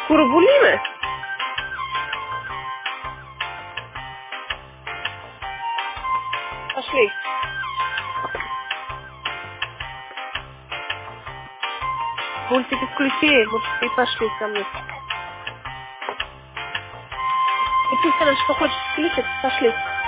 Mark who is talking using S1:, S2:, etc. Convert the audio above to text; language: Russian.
S1: Курбулины? Пошли. Мультики включи, вот и пошли со мной. И ты сказала, что хочешь кликать, пошли.